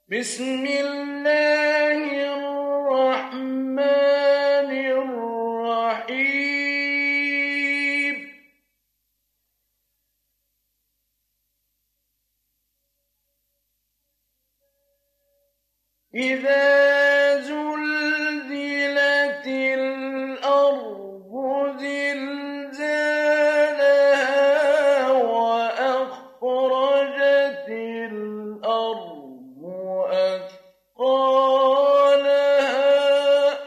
بسم الله الرحمن الرحيم إذا زلزلت الأرض زلزالها وأخرجت الأرض أثقالها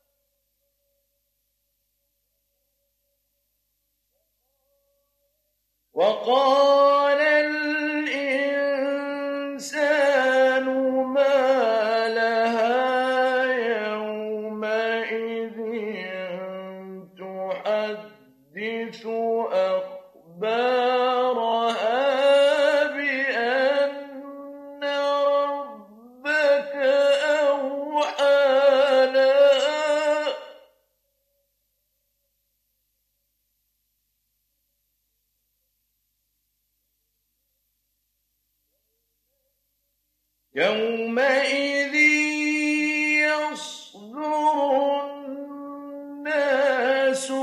وقال الإنسان ما لها يومئذ تحدث أخبارها بأن ربك أوحى لها يومئذ يصدر الناس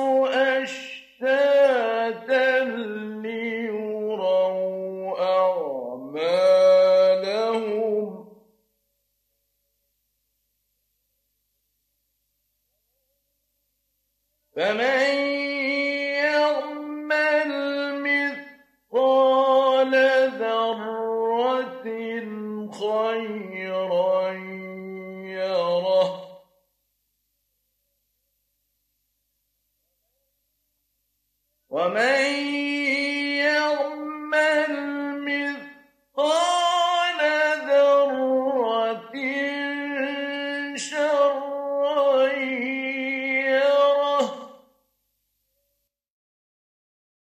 أشتاتا ليروا أعمالهم فمن يعمل مثقال ذرة خيرا يره ومن يعمل مثقال ذرة شرا